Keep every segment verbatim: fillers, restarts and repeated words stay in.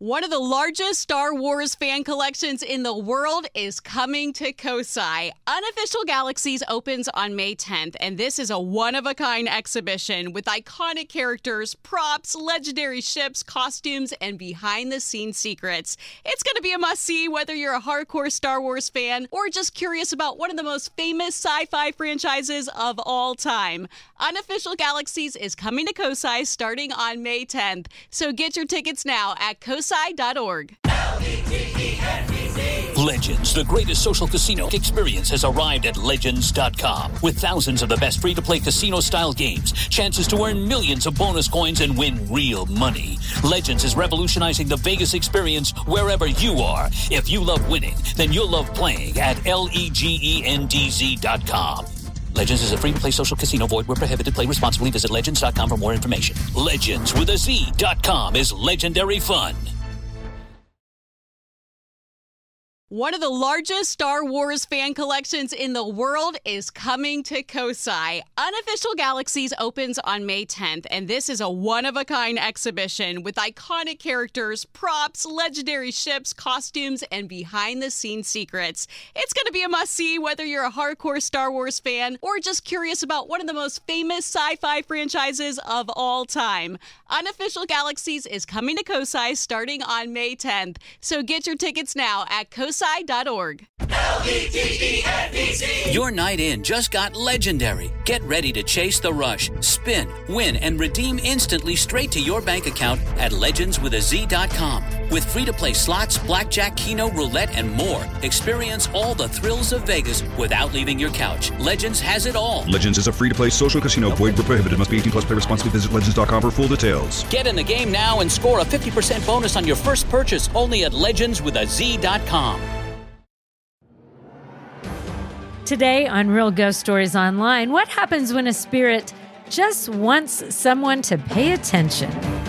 One of the largest Star Wars fan collections in the world is coming to Kosai. Unofficial Galaxies opens on May tenth, and this is a one-of-a-kind exhibition with iconic characters, props, legendary ships, costumes, and behind-the-scenes secrets. It's going to be a must-see whether you're a hardcore Star Wars fan or just curious about one of the most famous sci-fi franchises of all time. Unofficial Galaxies is coming to Kosai starting on May tenth, so get your tickets now at kosai dot org. Legends, the greatest social casino experience, has arrived at legends dot com. With thousands of the best free-to-play casino-style games, chances to earn millions of bonus coins and win real money. Legends is revolutionizing the Vegas experience wherever you are. If you love winning, then you'll love playing at legends dot com. Legends is a free-to-play social casino. Void where prohibited. Play responsibly. Visit legends dot com for more information. Legends with a Z dot com is legendary fun. One of the largest Star Wars fan collections in the world is coming to Kosai. Unofficial Galaxies opens on May tenth, and this is a one-of-a-kind exhibition with iconic characters, props, legendary ships, costumes, and behind-the-scenes secrets. It's going to be a must-see whether you're a hardcore Star Wars fan or just curious about one of the most famous sci-fi franchises of all time. Unofficial Galaxies is coming to Kosai starting on May tenth, so get your tickets now at kosai dot org. Your night in just got legendary. Get ready to chase the rush, spin, win, and redeem instantly straight to your bank account at legends with a Z dot com. With free-to-play slots, blackjack, keno, roulette, and more, experience all the thrills of Vegas without leaving your couch. Legends has it all. Legends is a free-to-play social casino. Void where prohibited. Must be eighteen plus. Play responsibly. Visit legends dot com for full details. Get in the game now and score a fifty percent bonus on your first purchase only at legends with a Z dot com. Today on Real Ghost Stories Online, what happens when a spirit just wants someone to pay attention?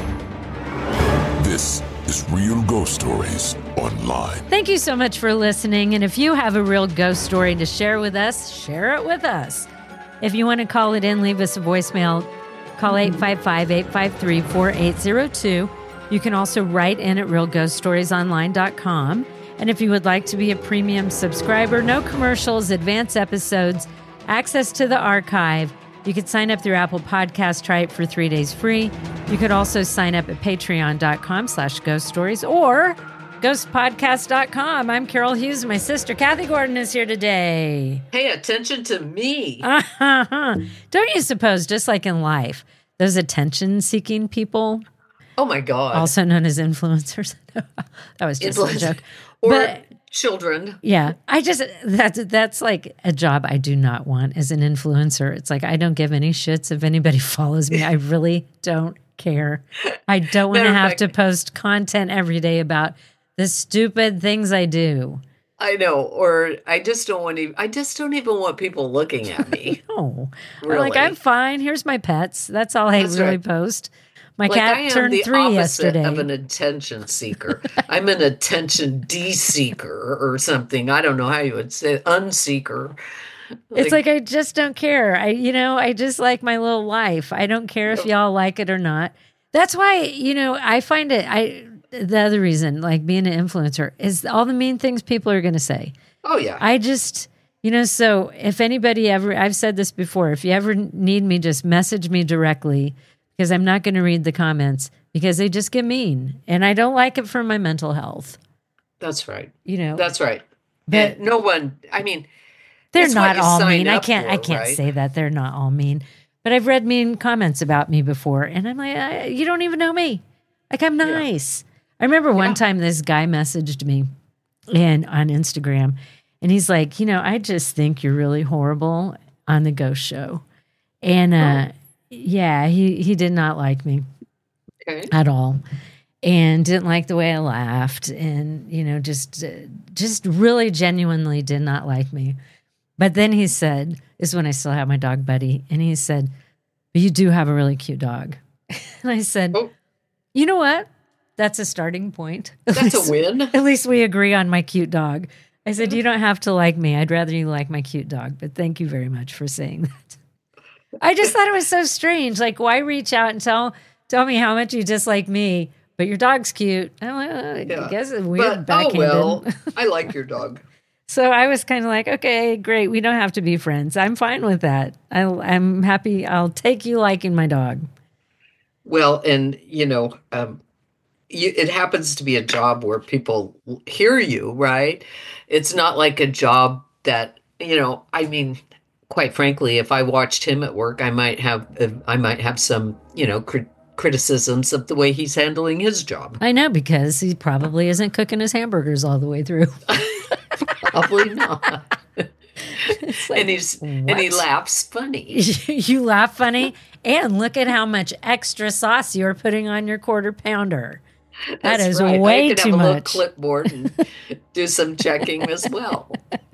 This is Real Ghost Stories Online. Thank you so much for listening. And if you have a real ghost story to share with us, share it with us. If you want to call it in, leave us a voicemail. Call eight five five, eight five three, four eight zero two. You can also write in at real ghost stories online dot com. And if you would like to be a premium subscriber, no commercials, advanced episodes, access to the archive, you could sign up through Apple Podcasts, try it for three days free. You could also sign up at patreon dot com slash ghost stories or ghost podcast dot com. I'm Carol Hughes. My sister Kathy Gordon is here today. Pay attention to me. Uh-huh. Don't you suppose, just like in life, those attention-seeking people, oh my God, also known as influencers. That was just a joke. Or but, children. Yeah. I just, that's, that's like a job I do not want as an influencer. It's like, I don't give any shits if anybody follows me. I really don't care. I don't want to have fact, to post content every day about the stupid things I do. I know. Or I just don't want to, I just don't even want people looking at me. No. Really. I'm like, I'm fine. Here's my pets. That's all I that's really right. post. My like cat I am turned the three yesterday. Of an attention seeker. I'm an attention de-seeker or something. I don't know how you would say it. Unseeker. Like, it's like I just don't care. I, you know, I just like my little life. I don't care if y'all like it or not. That's why, you know, I find it. I the other reason, like being an influencer, is all the mean things people are going to say. Oh yeah. I just, you know, so if anybody ever, I've said this before. If you ever need me, just message me directly. Because I'm not going to read the comments because they just get mean. And I don't like it for my mental health. That's right. You know. That's right. But and no one, I mean. They're not all mean. I can't for, I can't right? say that. They're not all mean. But I've read mean comments about me before. And I'm like, I, you don't even know me. Like, I'm nice. Yeah. I remember one yeah. time this guy messaged me and on Instagram. And he's like, you know, I just think you're really horrible on the Ghost Show. And, uh, oh. Yeah, he, he did not like me okay. at all, and didn't like the way I laughed, and you know, just uh, just really genuinely did not like me. But then he said, "This is when I still have my dog Buddy," and he said, "But you do have a really cute dog." And I said, oh. "You know what? That's a starting point. At That's least, a win. At least we agree on my cute dog." I said, "You don't have to like me. I'd rather you like my cute dog. But thank you very much for saying that." I just thought it was so strange. Like, why reach out and tell tell me how much you dislike me but your dog's cute. I'm like, oh, Yeah. I guess it's weird But, backhanded. oh, well, I like your dog. So I was kind of like, okay, great. We don't have to be friends. I'm fine with that. I, I'm happy. I'll take you liking my dog. Well, and, you know, um, you, it happens to be a job where people hear you, right? It's not like a job that, you know, I mean, quite frankly, if I watched him at work, I might have, I might have some, you know, crit- criticisms of the way he's handling his job. I know, because he probably isn't cooking his hamburgers all the way through. Probably not. Like, and he's and he what? laughs funny. You laugh funny, and look at how much extra sauce you're putting on your quarter pounder. That That's is right. way I could too have a little much. clipboard and do some checking as well.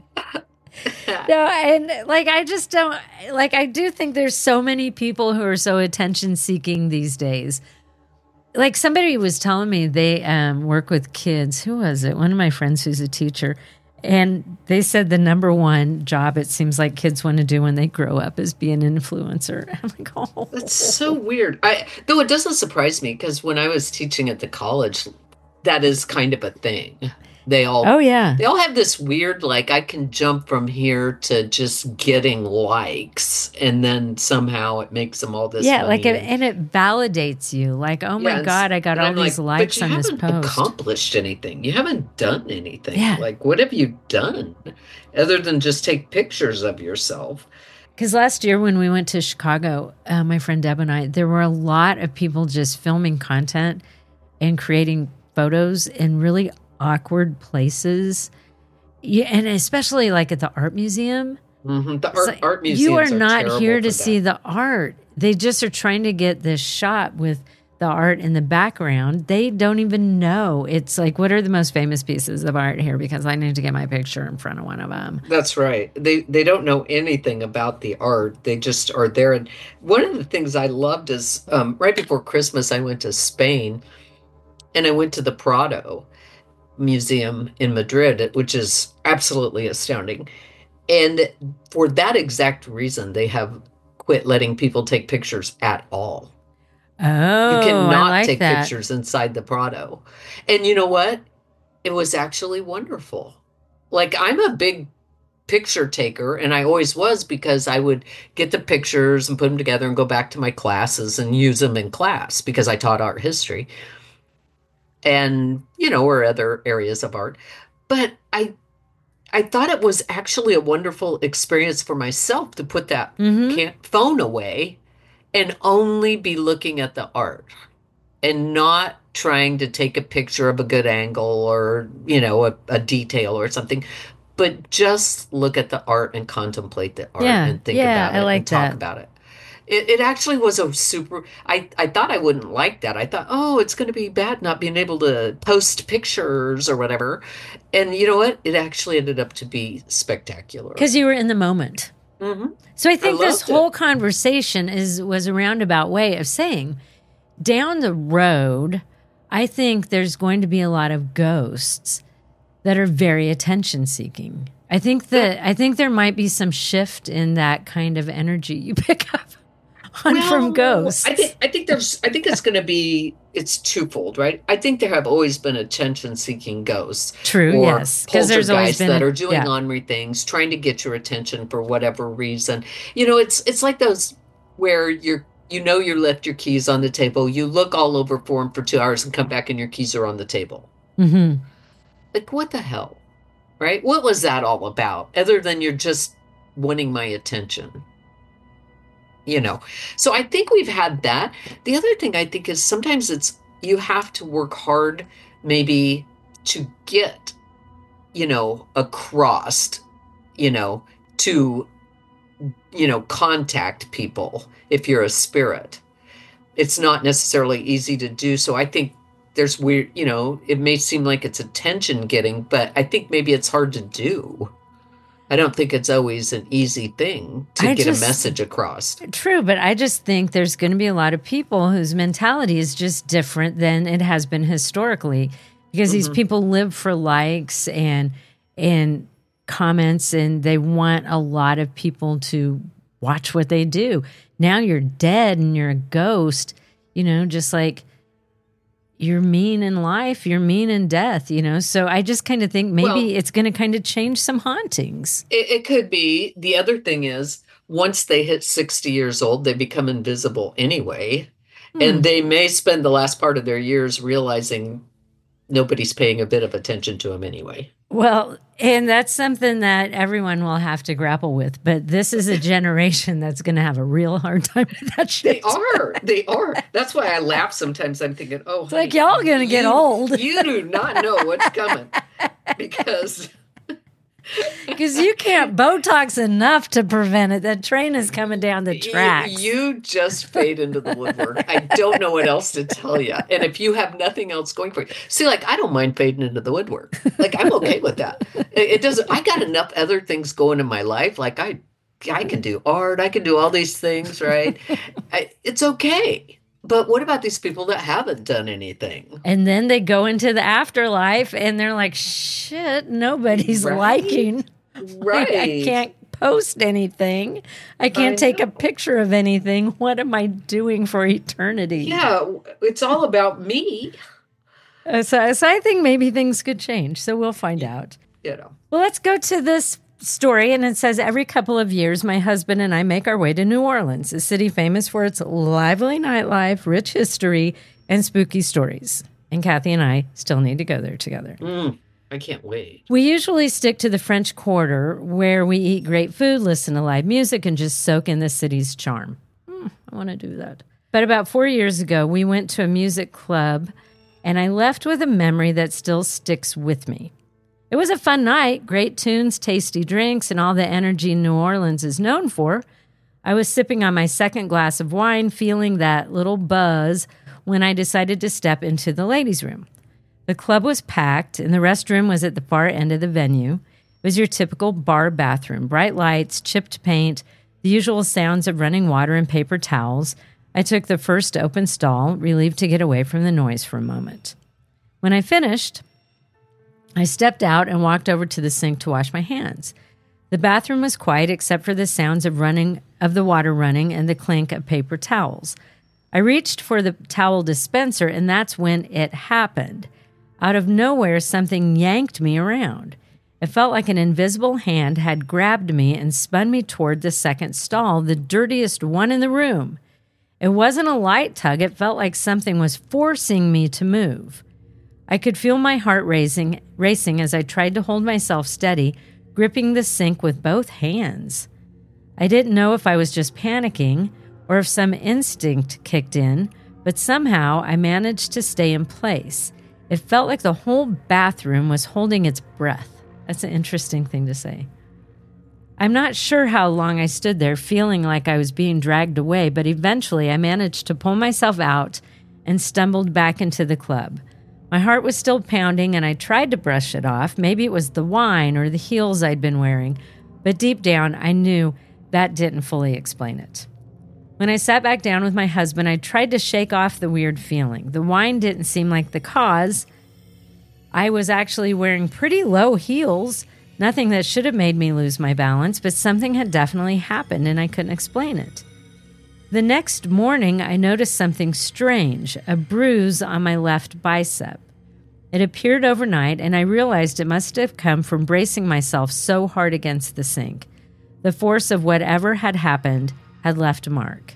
No, and like I just don't like I do think there's so many people who are so attention seeking these days. Like somebody was telling me they um, work with kids. Who was it? One of my friends who's a teacher. And they said the number one job it seems like kids want to do when they grow up is be an influencer. I'm like, oh. That's so weird. I though it doesn't surprise me because when I was teaching at the college, that is kind of a thing. They all Oh, yeah. They all have this weird, like, I can jump from here to just getting likes, and then somehow it makes them all this Yeah, money. like, it, and it validates you. Like, oh my Yeah, God, I got and all I'm these like, likes but on you this haven't post. accomplished anything. You haven't done anything. Yeah. Like, what have you done other than just take pictures of yourself? Because last year when we went to Chicago, uh, my friend Deb and I, there were a lot of people just filming content and creating photos in really awkward places. Yeah, and especially like at the art museum. Mm-hmm. The It's art, like, art museums you are are not terrible here to for see that. the art. They just are trying to get this shot with the art in the background. They don't even know. It's like, what are the most famous pieces of art here? Because I need to get my picture in front of one of them. That's right. They they don't know anything about the art. They just are there. And one of the things I loved is um, right before Christmas, I went to Spain, and I went to the Prado Museum in Madrid, which is absolutely astounding. And for that exact reason, they have quit letting people take pictures at all. Oh, You cannot I like take that. pictures inside the Prado. And you know what? It was actually wonderful. Like, I'm a big picture taker, and I always was, because I would get the pictures and put them together and go back to my classes and use them in class because I taught art history and, you know, or other areas of art. But I I thought it was actually a wonderful experience for myself to put that Mhm. can- phone away and only be looking at the art and not trying to take a picture of a good angle or, you know, a, a detail or something, but just look at the art and contemplate the art Yeah, and think yeah, about I it like and talk that. about it. It, it actually was a super, I, I thought I wouldn't like that. I thought, oh, it's going to be bad not being able to post pictures or whatever. And you know what? It actually ended up to be spectacular. Because you were in the moment. hmm So I think this loved it. whole conversation is was a roundabout way of saying, down the road, I think there's going to be a lot of ghosts that are very attention seeking. I think that I think there might be some shift in that kind of energy you pick up on Well, from ghosts. I think I think there's I think it's going to be it's twofold, right? I think there have always been attention-seeking ghosts. True, or yes, because there's always poltergeists been that a- are doing yeah. ornery things, trying to get your attention for whatever reason. You know, it's it's like those where you're you know you left your keys on the table, you look all over for them for two hours and come back and your keys are on the table. hmm Like, what the hell, right? What was that all about? Other than you're just wanting my attention. You know, so I think we've had that. The other thing I think is sometimes it's you have to work hard maybe to get, you know, across, you know, to, you know, contact people if you're a spirit. It's not necessarily easy to do. So I think there's weird, you know, it may seem like it's attention getting, but I think maybe it's hard to do. I don't think it's always an easy thing to I get just- a message across. True, but I just think there's going to be a lot of people whose mentality is just different than it has been historically, because these people live for likes and and comments, and they want a lot of people to watch what they do. Now you're dead and you're a ghost, you know, just like you're mean in life, you're mean in death, you know? So I just kind of think maybe Well, it's going to kind of change some hauntings. It, it could be. The other thing is, once they hit sixty years old, they become invisible anyway. Hmm. And they may spend the last part of their years realizing nobody's paying a bit of attention to them anyway. Well, and that's something that everyone will have to grapple with. But this is a generation that's going to have a real hard time with that shit. They are. They are. That's why I laugh sometimes. I'm thinking, oh, It's like, y'all going to get old. You do not know what's coming because... Because you can't Botox enough to prevent it. That train is coming down the tracks. You, you just fade into the woodwork. I don't know what else to tell you. And if you have nothing else going for you, see, like, I don't mind fading into the woodwork. Like, I'm okay with that. It, it doesn't, I got enough other things going in my life. Like, I, I can do art. I can do all these things, right? I, it's okay. But what about these people that haven't done anything? And then they go into the afterlife and they're like, shit, nobody's Right. liking. Right. I can't post anything. I can't I take a know. picture of anything. What am I doing for eternity? Yeah, it's all about me, Uh, So, so I think maybe things could change. So we'll find out. you know. Well, let's go to this story. And it says, every couple of years, my husband and I make our way to New Orleans, a city famous for its lively nightlife, rich history, and spooky stories. And Kathy and I still need to go there together. Mm, I can't wait. We usually stick to the French Quarter, where we eat great food, listen to live music, and just soak in the city's charm. Hmm, I want to do that. But about four years ago, we went to a music club, and I left with a memory that still sticks with me. It was a fun night, great tunes, tasty drinks, and all the energy New Orleans is known for. I was sipping on my second glass of wine, feeling that little buzz when I decided to step into the ladies' room. The club was packed, and the restroom was at the far end of the venue. It was your typical bar bathroom, bright lights, chipped paint, the usual sounds of running water and paper towels. I took the first open stall, relieved to get away from the noise for a moment. When I finished, I stepped out and walked over to the sink to wash my hands. The bathroom was quiet except for the sounds of running of the water running and the clink of paper towels. I reached for the towel dispenser, and that's when it happened. Out of nowhere, something yanked me around. It felt like an invisible hand had grabbed me and spun me toward the second stall, the dirtiest one in the room. It wasn't a light tug. It felt like something was forcing me to move. I could feel my heart racing, racing as I tried to hold myself steady, gripping the sink with both hands. I didn't know if I was just panicking or if some instinct kicked in, but somehow I managed to stay in place. It felt like the whole bathroom was holding its breath. That's an interesting thing to say. I'm not sure how long I stood there feeling like I was being dragged away, but eventually I managed to pull myself out and stumbled back into the club. My heart was still pounding, and I tried to brush it off. Maybe it was the wine or the heels I'd been wearing, but deep down I knew that didn't fully explain it. When I sat back down with my husband, I tried to shake off the weird feeling. The wine didn't seem like the cause. I was actually wearing pretty low heels, nothing that should have made me lose my balance, but something had definitely happened, and I couldn't explain it. The next morning, I noticed something strange, a bruise on my left bicep. It appeared overnight, and I realized it must have come from bracing myself so hard against the sink. The force of whatever had happened had left a mark.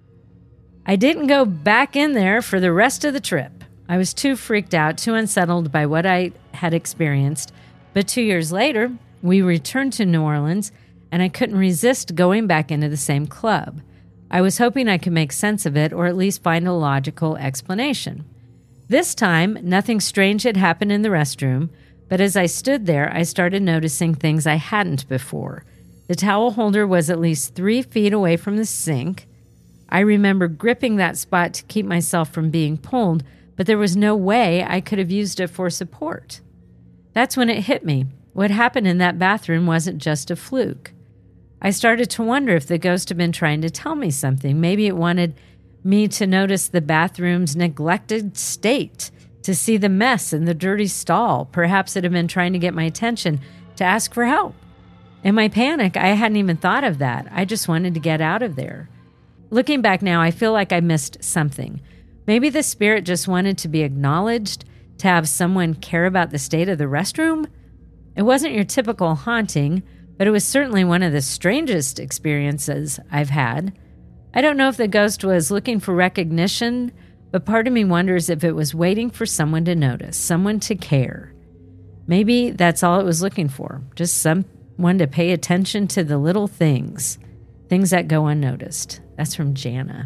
I didn't go back in there for the rest of the trip. I was too freaked out, too unsettled by what I had experienced. But two years later, we returned to New Orleans, and I couldn't resist going back into the same club. I was hoping I could make sense of it, or at least find a logical explanation. This time, nothing strange had happened in the restroom, but as I stood there, I started noticing things I hadn't before. The towel holder was at least three feet away from the sink. I remember gripping that spot to keep myself from being pulled, but there was no way I could have used it for support. That's when it hit me. What happened in that bathroom wasn't just a fluke. I started to wonder if the ghost had been trying to tell me something. Maybe it wanted me to notice the bathroom's neglected state, to see the mess in the dirty stall. Perhaps it had been trying to get my attention, to ask for help. In my panic, I hadn't even thought of that. I just wanted to get out of there. Looking back now, I feel like I missed something. Maybe the spirit just wanted to be acknowledged, to have someone care about the state of the restroom. It wasn't your typical haunting, but it was certainly one of the strangest experiences I've had. I don't know if the ghost was looking for recognition, but part of me wonders if it was waiting for someone to notice, someone to care. Maybe that's all it was looking for, just someone to pay attention to the little things, things that go unnoticed. That's from Jana.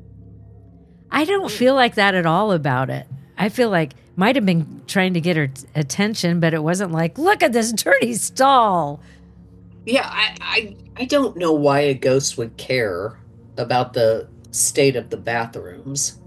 I don't feel like that at all about it. I feel like might have been trying to get her t- attention, but it wasn't like, look at this dirty stall. Yeah, I, I I don't know why a ghost would care about the state of the bathrooms.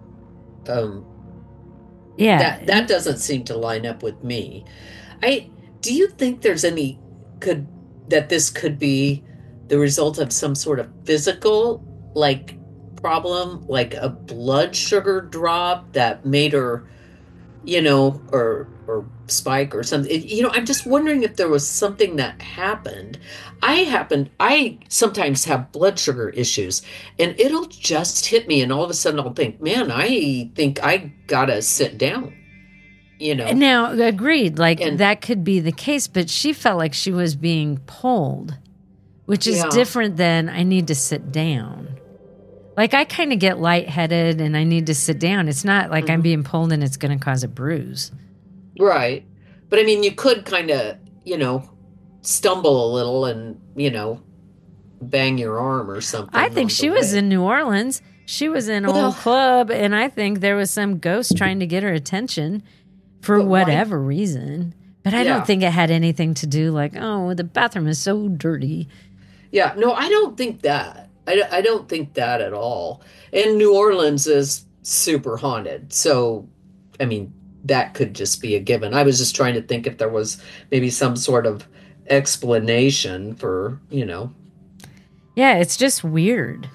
Um, yeah, that that doesn't seem to line up with me. I do you think there's any could that this could be the result of some sort of physical like problem, like a blood sugar drop that made her, you know, or or spike or something. It, you know, I'm just wondering if there was something that happened. I happened, I sometimes have blood sugar issues, and it'll just hit me, and all of a sudden I'll think, man, I think I gotta sit down. You know. Now, agreed. Like and, that could be the case, but she felt like she was being pulled, which is yeah. different than I need to sit down. Like I kind of get lightheaded and I need to sit down. It's not like mm-hmm. I'm being pulled and it's going to cause a bruise. Right. But I mean, you could kind of, you know, stumble a little and, you know, bang your arm or something. I think she was in New Orleans. She was in an well, old club, and I think there was some ghost trying to get her attention for whatever why? reason. But I yeah. don't think it had anything to do like, oh, the bathroom is so dirty. Yeah, no, I don't think that. I, I don't think that at all. And New Orleans is super haunted. So, I mean, that could just be a given. I was just trying to think if there was maybe some sort of explanation for, you know. Yeah, it's just weird.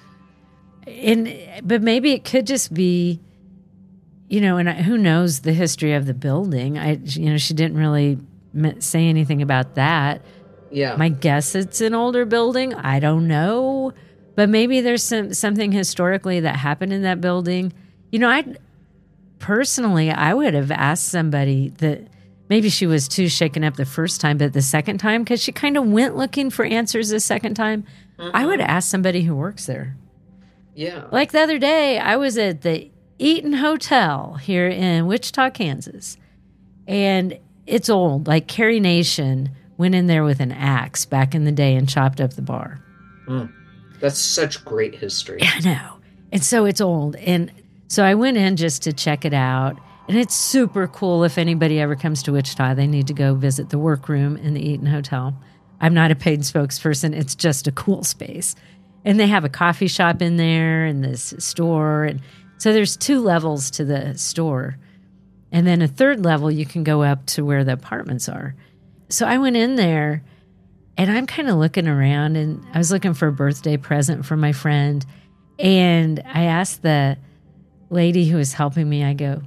And but maybe it could just be, you know, and I, who knows the history of the building. I, you know, she didn't really say anything about that. Yeah. My guess it's an older building. I don't know. But maybe there's some something historically that happened in that building. You know, I personally, I would have asked somebody that maybe she was too shaken up the first time, but the second time, because she kind of went looking for answers the second time, mm-hmm. I would ask somebody who works there. Yeah. Like the other day, I was at the Eaton Hotel here in Wichita, Kansas. And it's old. Like Carrie Nation went in there with an axe back in the day and chopped up the bar. Mm. That's such great history. I know. And so it's old. And so I went in just to check it out. And it's super cool. If anybody ever comes to Wichita, they need to go visit the workroom in the Eaton Hotel. I'm not a paid spokesperson. It's just a cool space. And they have a coffee shop in there and this store. And so there's two levels to the store. And then a third level, you can go up to where the apartments are. So I went in there. And I'm kind of looking around, and I was looking for a birthday present for my friend. And I asked the lady who was helping me, I go,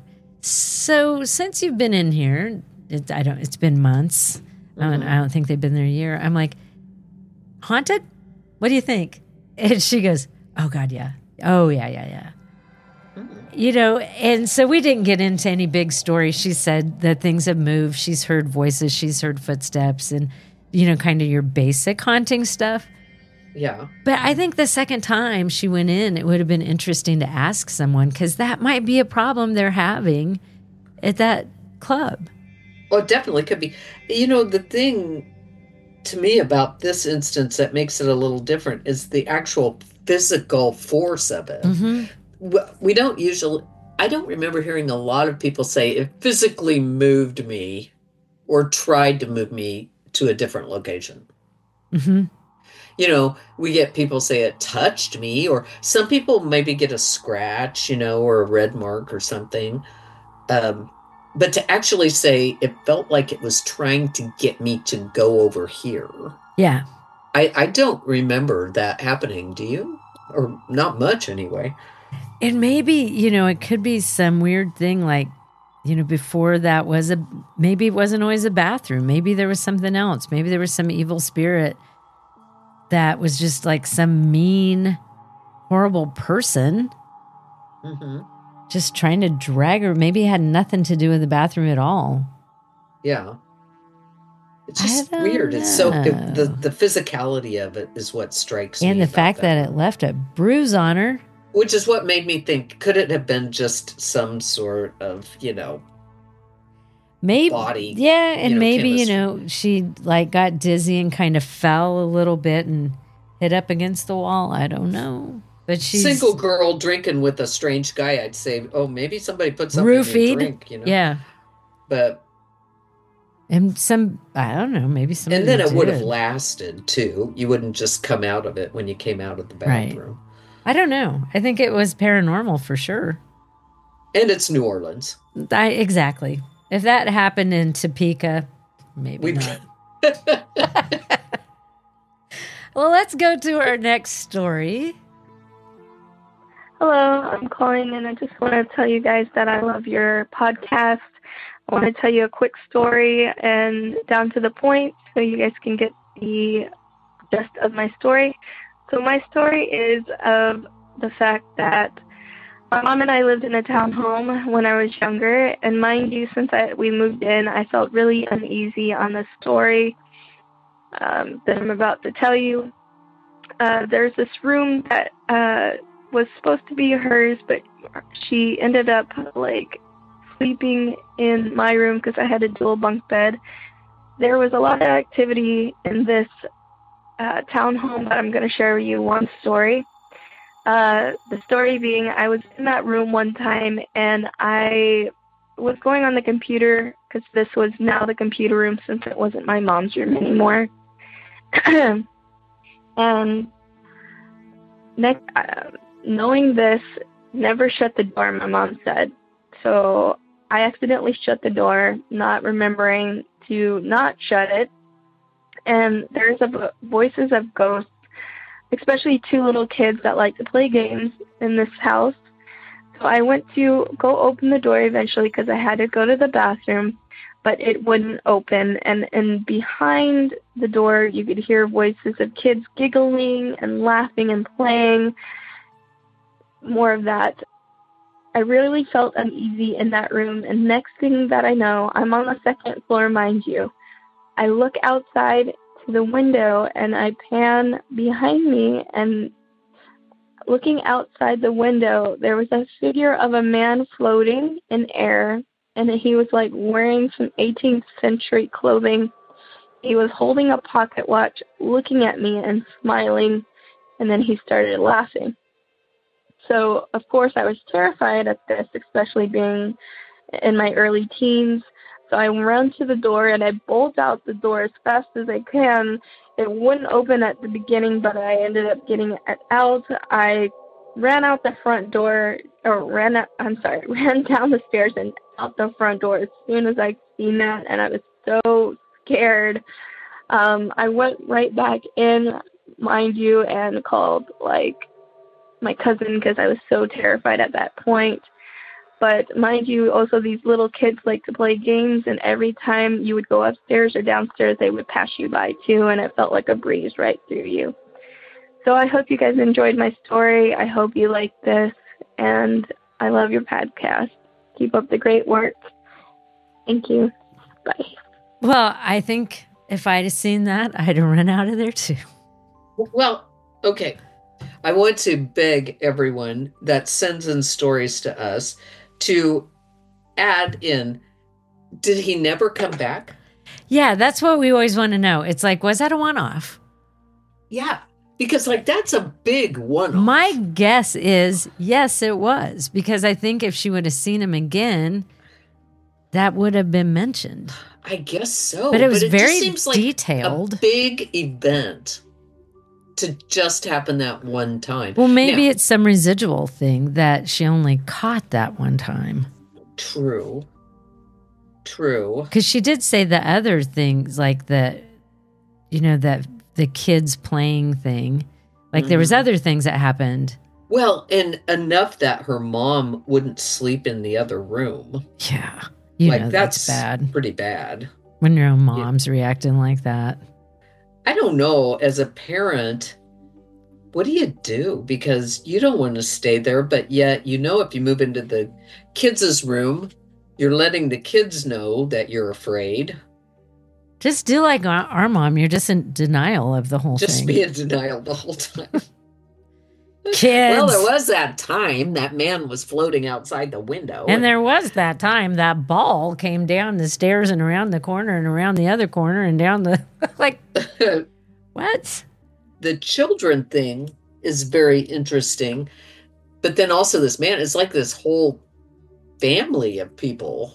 so since you've been in here, it, I don't, it's been months. Mm-hmm. I, don't, I don't think they've been there a year. I'm like, haunted? What do you think? And she goes, oh, God, yeah. Oh, yeah, yeah, yeah. Mm-hmm. You know, and so we didn't get into any big story. She said that things have moved. She's heard voices. She's heard footsteps and you know, kind of your basic haunting stuff. Yeah. But I think the second time she went in, it would have been interesting to ask someone because that might be a problem they're having at that club. Well, it definitely could be. You know, the thing to me about this instance that makes it a little different is the actual physical force of it. Mm-hmm. We don't usually, I don't remember hearing a lot of people say it physically moved me or tried to move me to a different location. Mm-hmm. You know, we get people say it touched me, or some people maybe get a scratch, you know, or a red mark or something. Um, but to actually say it felt like it was trying to get me to go over here. Yeah. I, I don't remember that happening. Do you? Or not much anyway. And maybe, you know, it could be some weird thing like, you know, before that was a, maybe it wasn't always a bathroom. Maybe there was something else. Maybe there was some evil spirit that was just like some mean, horrible person. Mm-hmm. just trying to drag her. Maybe it had nothing to do with the bathroom at all. Yeah. It's just weird. Know. It's so it, the the physicality of it is what strikes and me. And the fact that. that it left a bruise on her. Which is what made me think, could it have been just some sort of, you know, maybe body? Yeah, and you know, maybe, chemistry. you know, she like got dizzy and kind of fell a little bit and hit up against the wall. I don't know. But she's single girl drinking with a strange guy, I'd say, oh, maybe somebody put something roofied. in drink, you know? Yeah. But and some, I don't know, maybe some. And then it did. would have lasted too. You wouldn't just come out of it when you came out of the bathroom. Right. I don't know. I think it was paranormal for sure. And it's New Orleans. I, exactly. If that happened in Topeka, maybe We'd... not. Well, let's go to our next story. Hello, I'm calling and I just want to tell you guys that I love your podcast. I want to tell you a quick story and down to the point so you guys can get the gist of my story. So my story is of the fact that my mom and I lived in a townhome when I was younger, and mind you, since I, we moved in, I felt really uneasy on the story um, that I'm about to tell you. Uh, there's this room that uh, was supposed to be hers, but she ended up like sleeping in my room because I had a dual bunk bed. There was a lot of activity in this uh, townhome, but I'm going to share with you one story. Uh, the story being, I was in that room one time and I was going on the computer because this was now the computer room since it wasn't my mom's room anymore. And next, uh, knowing this, never shut the door, my mom said. So I accidentally shut the door, not remembering to not shut it. And there's a, voices of ghosts, especially two little kids that like to play games in this house. So I went to go open the door eventually because I had to go to the bathroom, but it wouldn't open. And, and behind the door, you could hear voices of kids giggling and laughing and playing. More of that. I really felt uneasy in that room. And next thing that I know, I'm on the second floor, mind you. I look outside to the window and I pan behind me, and looking outside the window, there was a figure of a man floating in air, and he was like wearing some eighteenth century clothing. He was holding a pocket watch, looking at me and smiling, and then he started laughing. So, of course, I was terrified at this, especially being in my early teens. So I run to the door and I bolt out the door as fast as I can. It wouldn't open at the beginning, but I ended up getting it out. I ran out the front door, or ran out, I'm sorry, ran down the stairs and out the front door as soon as I seen that, and I was so scared. Um, I went right back in, mind you, and called, like, my cousin because I was so terrified at that point. But mind you, also these little kids like to play games, and every time you would go upstairs or downstairs, they would pass you by too, and it felt like a breeze right through you. So I hope you guys enjoyed my story. I hope you like this, and I love your podcast. Keep up the great work. Thank you. Bye. Well, I think if I'd have seen that, I'd have run out of there too. Well, okay. I want to beg everyone that sends in stories to us to add in, did he never come back? Yeah, that's what we always want to know. It's like, was that a one-off? Yeah, because like that's a big one-off. My guess is, yes, it was. Because I think if she would have seen him again, that would have been mentioned. I guess so. But it was but it very just seems like detailed. A big event to just happen that one time. Well, maybe now, it's some residual thing that she only caught that one time. True. True. Because she did say the other things, like the, you know, that the kids playing thing. Like mm-hmm. there was other things that happened. Well, and enough that her mom wouldn't sleep in the other room. Yeah. You like know that's, that's bad. Pretty bad. When your own mom's yeah. reacting like that. I don't know, as a parent, what do you do? Because you don't want to stay there, but yet, you know, if you move into the kids' room, you're letting the kids know that you're afraid. Just do like our, our mom. You're just in denial of the whole Just thing. be in denial the whole time. Kids. Well, there was that time that man was floating outside the window. And there was that time that ball came down the stairs and around the corner and around the other corner and down the, like, what? The children thing is very interesting. But then also this man, it's like this whole family of people.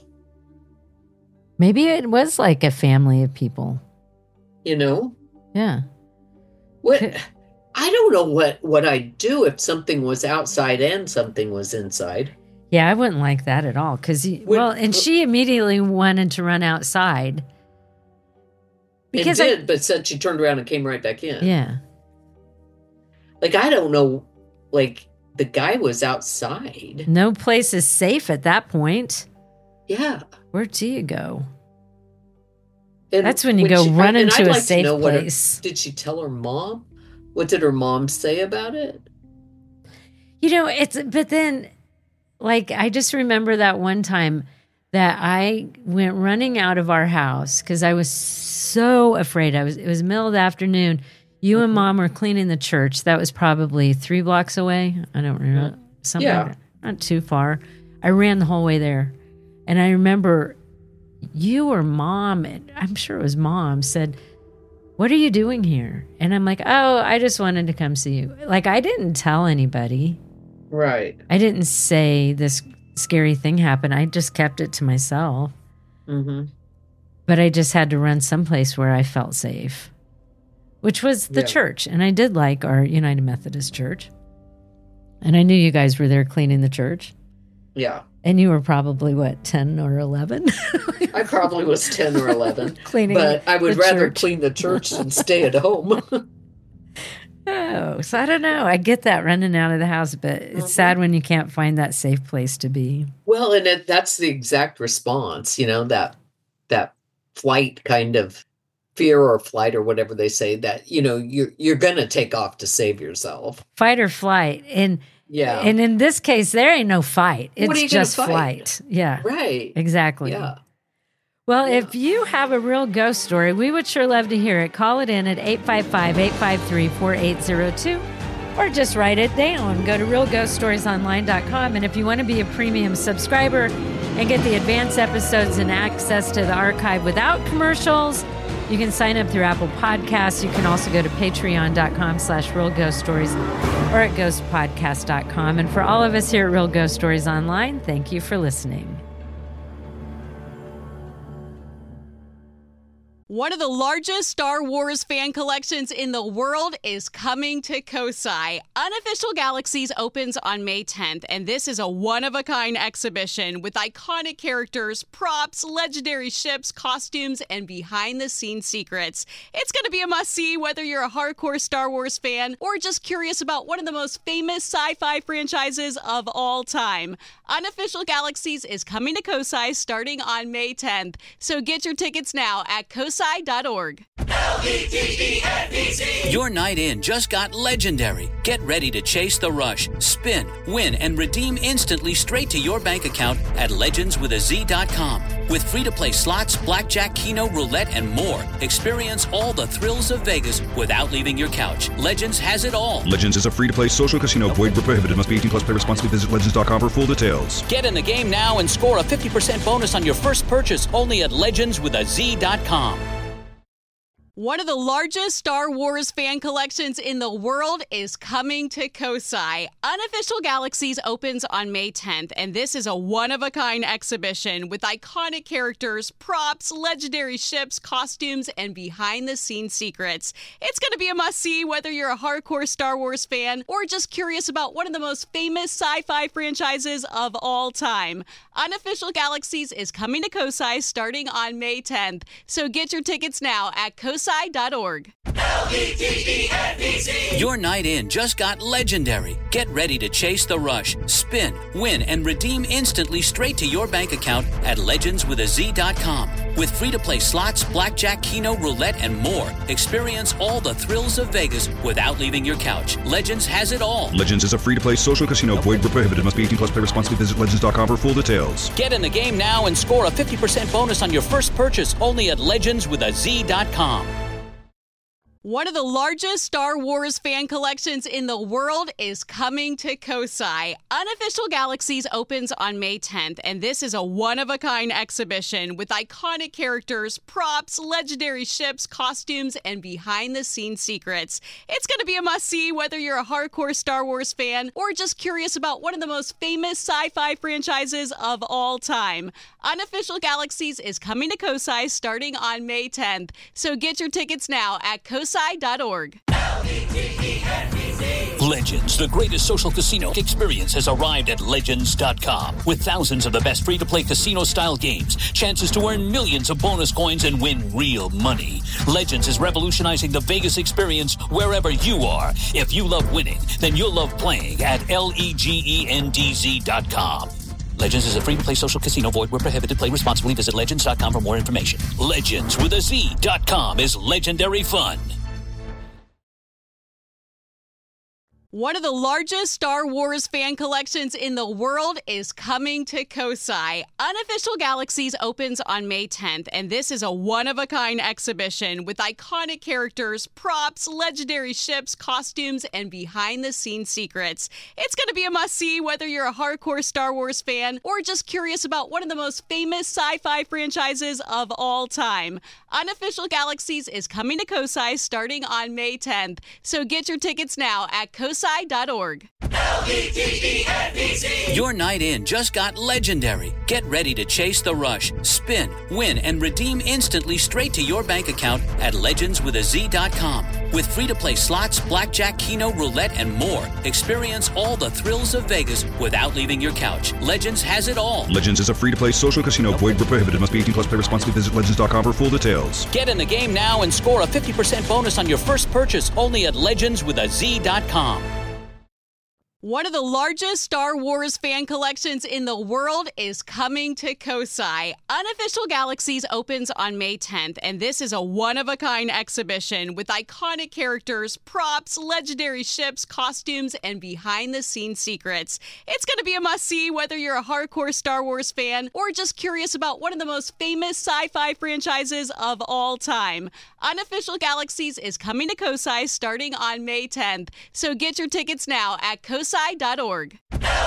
Maybe it was like a family of people. You know? Yeah. What? I don't know what, what I'd do if something was outside and something was inside. Yeah, I wouldn't like that at all. Because, well, and she immediately wanted to run outside. Because it did, I, but said she turned around and came right back in. Yeah. Like, I don't know, like, the guy was outside. No place is safe at that point. Yeah. Where do you go? And That's when you go she, run and into I'd a like safe to know what place. Her, did she tell her mom? What did her mom say about it? You know, it's, but then, like, I just remember that one time that I went running out of our house because I was so afraid. I was, it was middle of the afternoon. You mm-hmm. and Mom were cleaning the church. That was probably three blocks away. I don't remember. Something yeah. like that. Not too far. I ran the whole way there. And I remember you or Mom, I'm sure it was Mom, said, "What are you doing here?" And I'm like, "Oh, I just wanted to come see you." Like, I didn't tell anybody. Right. I didn't say this scary thing happened. I just kept it to myself. Mm-hmm. But I just had to run someplace where I felt safe, which was the yeah. church. And I did like our United Methodist Church. And I knew you guys were there cleaning the church. Yeah. And you were probably, what, ten or eleven? I probably was ten or eleven. Cleaning But I would rather church. clean the church than stay at home. Oh, so I don't know. I get that running out of the house, but it's mm-hmm. sad when you can't find that safe place to be. Well, and it, that's the exact response, you know, that that flight kind of fear or flight or whatever they say, that, you know, you're, you're going to take off to save yourself. Fight or flight. And yeah. And in this case, there ain't no fight. It's what are you just fight? flight. Yeah. Right. Exactly. Yeah. Well, yeah. if you have a real ghost story, we would sure love to hear it. Call it in at eight five five, eight five three, four eight zero two or just write it down. Go to real ghost stories online dot com. And if you want to be a premium subscriber and get the advanced episodes and access to the archive without commercials, you can sign up through Apple Podcasts. You can also go to patreon.com slash real ghost stories or at ghost podcast dot com. And for all of us here at Real Ghost Stories Online, thank you for listening. One of the largest Star Wars fan collections in the world is coming to Kosai. Unofficial Galaxies opens on May tenth, and this is a one-of-a-kind exhibition with iconic characters, props, legendary ships, costumes, and behind-the-scenes secrets. It's going to be a must-see whether you're a hardcore Star Wars fan or just curious about one of the most famous sci-fi franchises of all time. Unofficial Galaxies is coming to Kosai starting on May tenth, so get your tickets now at kosai dot org. L E G E N D Z. Your night in just got legendary. Get ready to chase the rush, spin, win, and redeem instantly straight to your bank account at legends with a z dot com. With free-to-play slots, blackjack, keno, roulette, and more. Experience all the thrills of Vegas without leaving your couch. Legends has it all. Legends is a free-to-play social casino. Void where prohibited. Must be eighteen plus. Play responsibly. Visit legends dot com for full details. Get in the game now and score a fifty percent bonus on your first purchase only at legends with a z dot com. One of the largest Star Wars fan collections in the world is coming to Kosai. Unofficial Galaxies opens on May tenth, and this is a one-of-a-kind exhibition with iconic characters, props, legendary ships, costumes, and behind-the-scenes secrets. It's going to be a must-see whether you're a hardcore Star Wars fan or just curious about one of the most famous sci-fi franchises of all time. Unofficial Galaxies is coming to Kosai starting on May tenth, so get your tickets now at kosai dot org. L Your night in just got legendary. Get ready to chase the rush, spin, win, and redeem instantly straight to your bank account at legends with a z dot com. With free-to-play slots, blackjack, keno, roulette, and more, experience all the thrills of Vegas without leaving your couch. Legends has it all. Legends is a free-to-play social casino. Void where prohibited. Must be eighteen plus. Play responsibly. Visit legends dot com for full details. Get in the game now and score a fifty percent bonus on your first purchase only at legends with a z dot com. One of the largest Star Wars fan collections in the world is coming to Kosai. Unofficial Galaxies opens on May tenth, and this is a one-of-a-kind exhibition with iconic characters, props, legendary ships, costumes, and behind-the-scenes secrets. It's going to be a must-see whether you're a hardcore Star Wars fan or just curious about one of the most famous sci-fi franchises of all time. Unofficial Galaxies is coming to Kosai starting on May tenth, so get your tickets now at kosai dot org. Legends, the greatest social casino experience, has arrived at legends dot com. With thousands of the best free-to-play casino-style games, chances to earn millions of bonus coins and win real money. Legends is revolutionizing the Vegas experience wherever you are. If you love winning, then you'll love playing at legends dot com. Legends is a free-to-play social casino. Void where prohibited. Play responsibly. Visit legends dot com for more information. Legends with a Z dot com is legendary fun. One of the largest Star Wars fan collections in the world is coming to Kosai. Unofficial Galaxies opens on May tenth, and this is a one-of-a-kind exhibition with iconic characters, props, legendary ships, costumes, and behind-the-scenes secrets. It's going to be a must-see whether you're a hardcore Star Wars fan or just curious about one of the most famous sci-fi franchises of all time. Unofficial Galaxies is coming to Kosai starting on May tenth, so get your tickets now at kosai dot org. Your night in just got legendary. Get ready to chase the rush, spin, win, and redeem instantly straight to your bank account at legends with a z dot com. With free-to-play slots, blackjack, keno, roulette, and more, experience all the thrills of Vegas without leaving your couch. Legends has it all. Legends is a free-to-play social casino. Void where prohibited. Must be eighteen plus. Play responsibly. Visit legends dot com for full details. Get in the game now and score a fifty percent bonus on your first purchase only at legends with a z dot com. One of the largest Star Wars fan collections in the world is coming to Kosai. Unofficial Galaxies opens on May tenth, and this is a one-of-a-kind exhibition with iconic characters, props, legendary ships, costumes, and behind-the-scenes secrets. It's going to be a must-see whether you're a hardcore Star Wars fan or just curious about one of the most famous sci-fi franchises of all time. Unofficial Galaxies is coming to Kosai starting on May tenth, so get your tickets now at kosai dot org.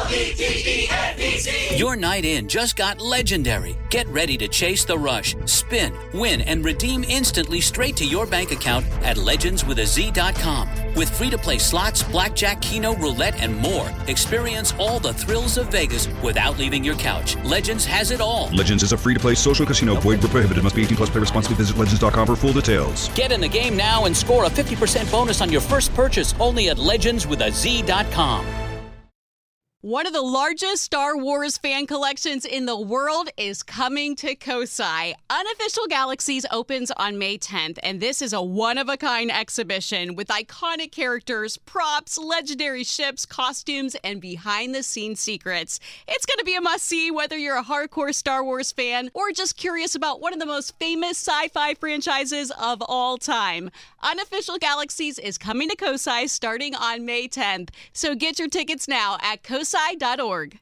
Your night in just got legendary. Get ready to chase the rush, spin, win, and redeem instantly straight to your bank account at legends with a z dot com. With free-to-play slots, blackjack, keno, roulette, and more, experience all the thrills of Vegas without leaving your couch. Legends has it all. Legends is a free-to-play social casino. Void where prohibited. Must be eighteen plus. Play responsibly. Visit legends dot com for full details. Get in the game now and score a fifty percent bonus on your first purchase only at legends with a z dot com. One of the largest Star Wars fan collections in the world is coming to Kosai. Unofficial Galaxies opens on May tenth, and this is a one-of-a-kind exhibition with iconic characters, props, legendary ships, costumes, and behind-the-scenes secrets. It's going to be a must-see whether you're a hardcore Star Wars fan or just curious about one of the most famous sci-fi franchises of all time. Unofficial Galaxies is coming to Kosai starting on May tenth, so get your tickets now at kosai dot org.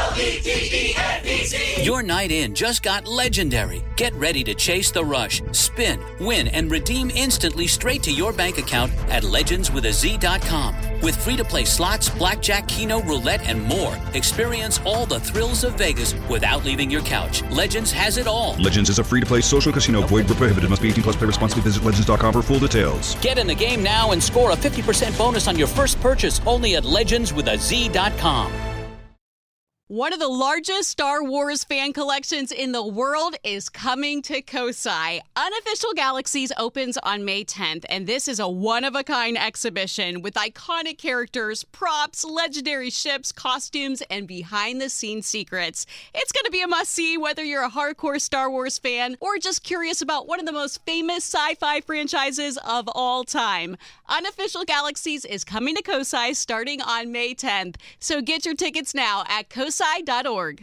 Your night in just got legendary. Get ready to chase the rush, spin, win, and redeem instantly straight to your bank account at legends with a z dot com. With free-to-play slots, blackjack, keno, roulette, and more, experience all the thrills of Vegas without leaving your couch. Legends has it all. Legends is a free-to-play social casino. Void where prohibited. Must be eighteen plus. Play responsibly. Visit legends dot com for full details. Get in the game now and score a fifty percent bonus on your first purchase only at legends with a z dot com. One of the largest Star Wars fan collections in the world is coming to Kosai. Unofficial Galaxies opens on May tenth, and this is a one-of-a-kind exhibition with iconic characters, props, legendary ships, costumes, and behind-the-scenes secrets. It's going to be a must-see whether you're a hardcore Star Wars fan or just curious about one of the most famous sci-fi franchises of all time. Unofficial Galaxies is coming to Kosai starting on May tenth, so get your tickets now at kosai dot org.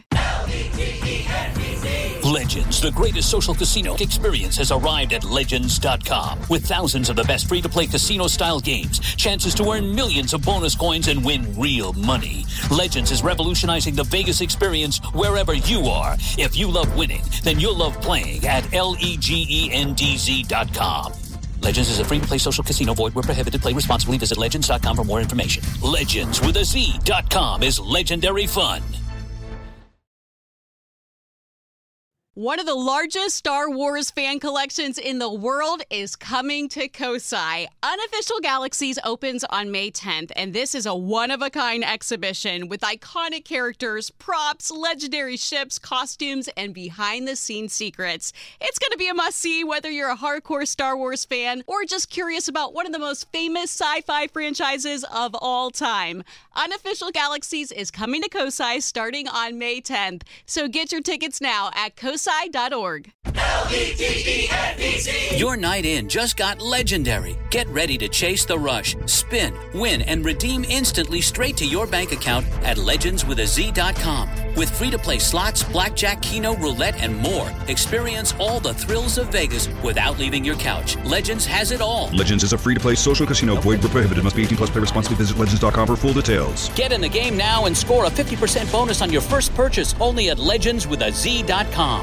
Legends, the greatest social casino experience, has arrived at Legends dot com. With thousands of the best free-to-play casino-style games, chances to earn millions of bonus coins and win real money. Legends is revolutionizing the Vegas experience wherever you are. If you love winning, then you'll love playing at legends dot com. Legends is a free-to-play social casino. Void where prohibited. Play responsibly. Visit legends dot com for more information. Legends with a Z dot com is legendary fun. One of the largest Star Wars fan collections in the world is coming to Kosai. Unofficial Galaxies opens on May tenth, and this is a one-of-a-kind exhibition with iconic characters, props, legendary ships, costumes, and behind-the-scenes secrets. It's going to be a must-see whether you're a hardcore Star Wars fan or just curious about one of the most famous sci-fi franchises of all time. Unofficial Galaxies is coming to Kosai starting on May tenth, so get your tickets now at kosai dot org. L E G E N D Z. Your night in just got legendary. Get ready to chase the rush, spin, win, and redeem instantly straight to your bank account at legends with a Z dot com. With free-to-play slots, blackjack, keno, roulette, and more, experience all the thrills of Vegas without leaving your couch. Legends has it all. Legends is a free-to-play social casino. Void where prohibited. Must be eighteen plus. Play responsibly. Visit legends dot com for full details. Get in the game now and score a fifty percent bonus on your first purchase only at legends with a Z dot com.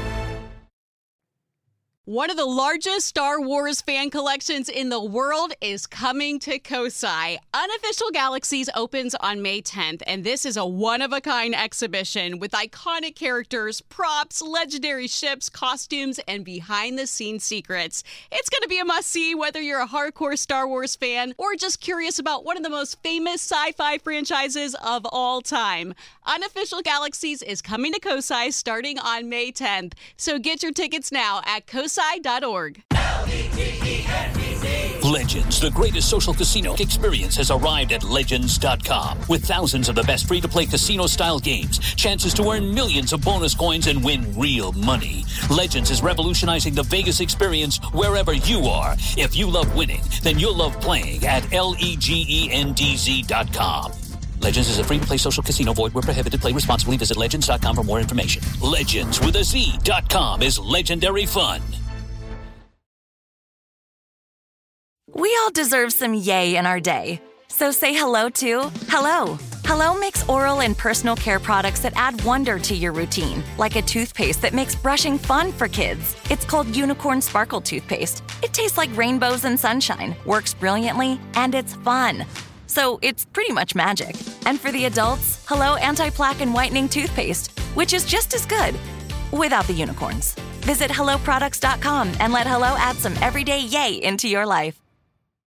One of the largest Star Wars fan collections in the world is coming to Kosai. Unofficial Galaxies opens on May tenth, and this is a one-of-a-kind exhibition with iconic characters, props, legendary ships, costumes, and behind-the-scenes secrets. It's going to be a must-see whether you're a hardcore Star Wars fan or just curious about one of the most famous sci-fi franchises of all time. Unofficial Galaxies is coming to Kosai starting on May tenth, so get your tickets now at kosai dot org. Legends, the greatest social casino experience, has arrived at legends dot com. With thousands of the best free-to-play casino-style games, chances to earn millions of bonus coins and win real money. Legends is revolutionizing the Vegas experience wherever you are. If you love winning, then you'll love playing at legends dot com. Legends is a free-to-play social casino. Void where prohibited. Play responsibly. Visit legends dot com for more information. Legends with a Z dot com is legendary fun. We all deserve some yay in our day. So say hello to Hello. Hello makes oral and personal care products that add wonder to your routine, like a toothpaste that makes brushing fun for kids. It's called Unicorn Sparkle Toothpaste. It tastes like rainbows and sunshine, works brilliantly, and it's fun. So it's pretty much magic. And for the adults, Hello Anti-Plaque and Whitening Toothpaste, which is just as good, without the unicorns. Visit hello products dot com and let Hello add some everyday yay into your life.